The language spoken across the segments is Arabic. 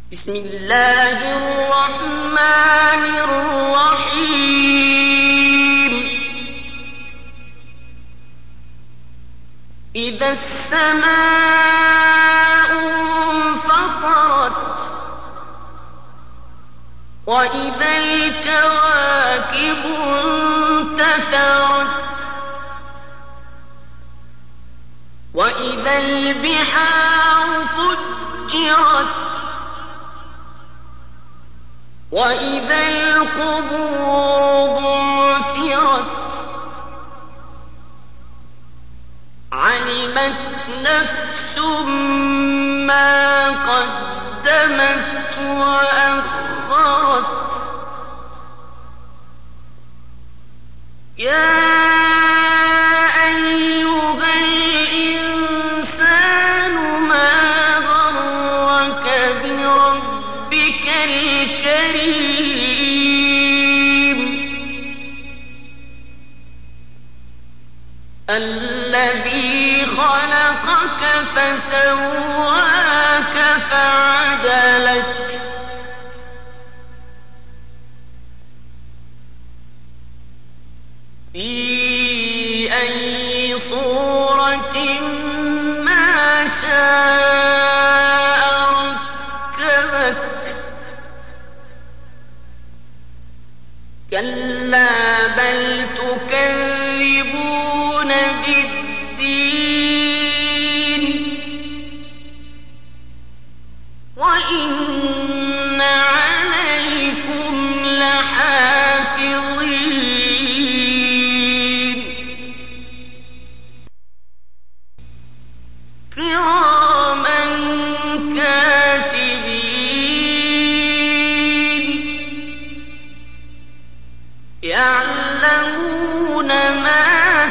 بسم الله الرحمن الرحيم إذا السماء انفطرت وإذا الكواكب انتثرت وإذا البحار فجرت وإذا القبور بعثرت علمت نفس ما قدمت وأخرت يا أيها الإنسان ما غرك بربك الكريم الذي خلقك فسواك فعدلك في أي صورة ما شاء ركبك كلا بل تكذبون بالدين وإن عليكم لحافظين كراما كاتبين يعلمون ما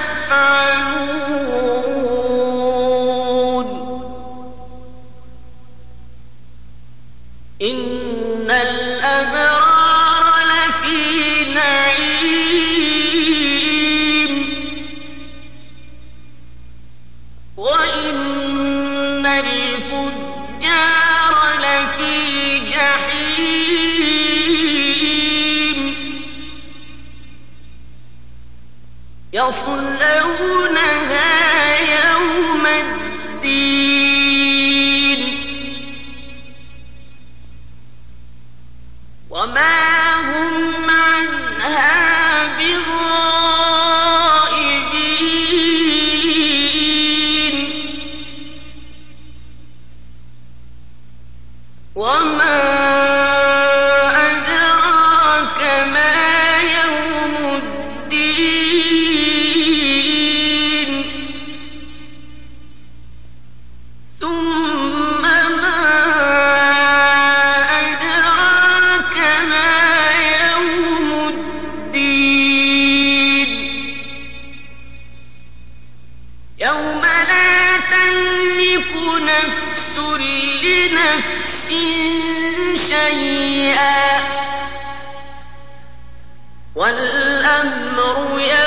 تفعلون إن الأبرار لفي نعيم وإن الفجار لفي جحيم يصلونها يوم الدين وما هم عنها بغائبين وما أدراك ما يوم الدين ثم ما أدراك ما يوم الدين يوم لا تملك نفس لنفس شيئا والأمر